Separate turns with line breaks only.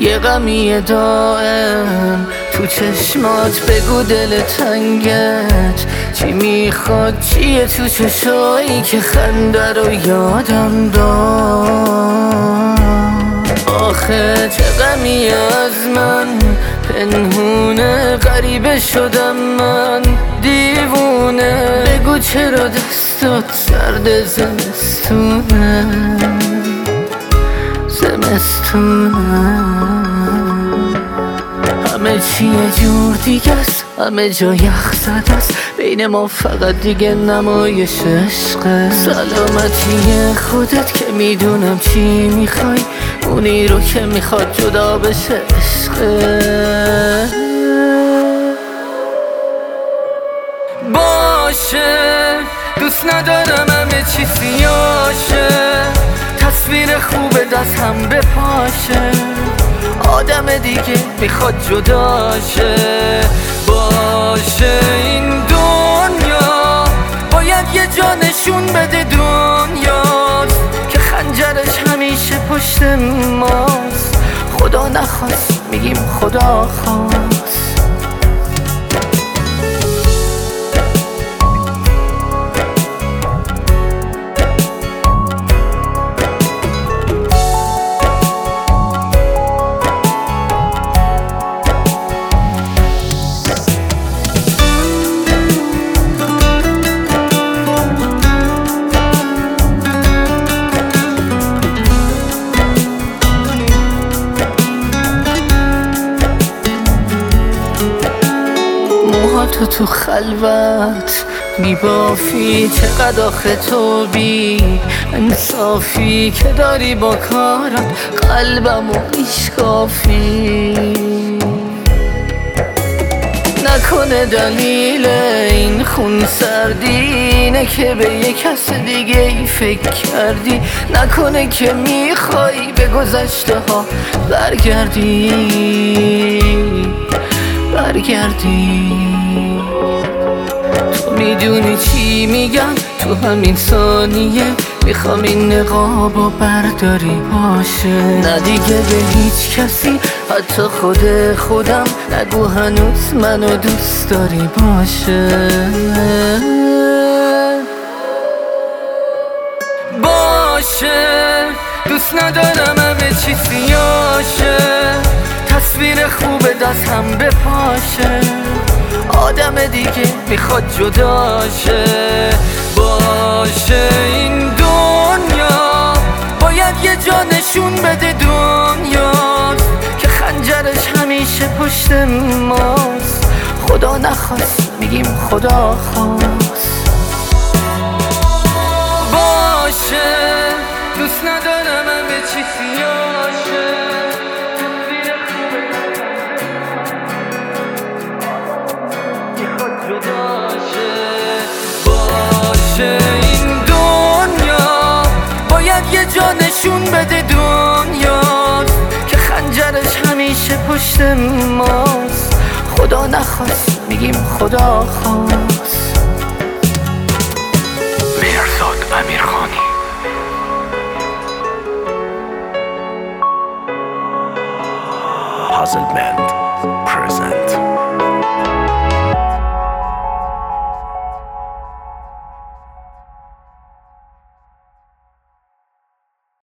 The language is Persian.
یه غمی دائم تو چشمات، بگو دل تنگت چی میخواد، چیه تو چشایی که خنده رو یادم داد. آخه چه غمی از من پنهونه، غریبه شدم من دیوونه، بگو چرا دستات سرد زمستونه، همه چی یه جور دیگه است، همه جا یخ زده است، بین ما فقط دیگه نمایش عشقه. سلامتی خودت که میدونم چی میخوای، اونی رو که میخواد جدا بشه عشقه. باشه دوست ندارم همه چی سیاشه، تصویر خوب دست هم بپاشه، آدم دیگه میخواد جداشه. باشه این دنیا باید یه جا نشون بده دنیاست، که خنجرش همیشه پشت ماست، خدا نخواست میگیم خدا خواست. تو خلوت میبافی، چقدر آخه تو بی انصافی که داری با کارات قلبمو میشکافی. نکنه دلیل این خون سردی اینه که به یه کس دیگه ای فکر کردی، نکنه که میخوای به گذشته ها برگردی. تو میدونی چی میگم، تو همین ثانیه میخوام این نقابو برداری باشه. نه دیگه به هیچ کسی حتی خودم نگو هنوز منو دوست داری باشه. باشه دوست ندارم همه چی سیاشه، تصویر خوب دست هم بپاشه، آدم دیگه میخواد جداشه. باشه این دنیا باید یه جا نشون بده دنیاست، که خنجرش همیشه پشت ماست، خدا نخواست میگیم خدا خواست. باشه دوست ندارم همه چی سیاشه، باشه این دنیا باید یه جا نشون بده دنیاست، که خنجرش همیشه پشت ماست، خدا نخواست میگیم خدا خواست.
مهرزاد امیرخانی. Puzzle Band present.